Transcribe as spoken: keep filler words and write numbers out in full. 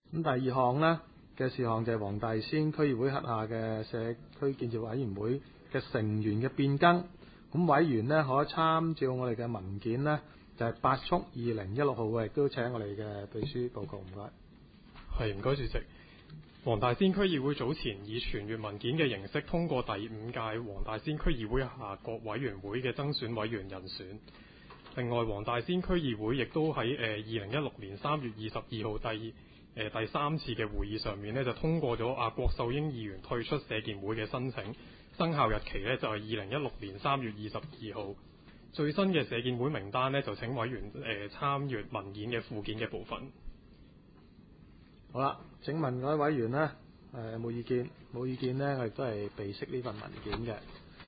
咁第二項呢嘅事項就係黃大仙區議會轄下嘅社區建設委員會嘅成員嘅變更。咁委員呢可參照我哋嘅文件呢，就係八速二零一六號嘅，亦都請我哋嘅秘書報告。唔該。 係，唔該主席。黃大仙區議會早前以傳閱文件嘅形式通過第五屆黃大仙區議會下各委員會嘅增選委員人選。另外，黃大仙區議會亦都喺誒二零一六年三月二十二號第誒、呃、第三次嘅會議上面呢，就通過咗阿郭秀英議員退出社建會嘅申請，生效日期呢，就係二零一六年三月二十二號。最新嘅社建會名單呢，就請委員誒、呃、參閱文件嘅附件嘅部分。 好啦，請問各位委員呢，誒、呃、有冇意見？冇意見呢，我亦都係備悉呢份文件嘅。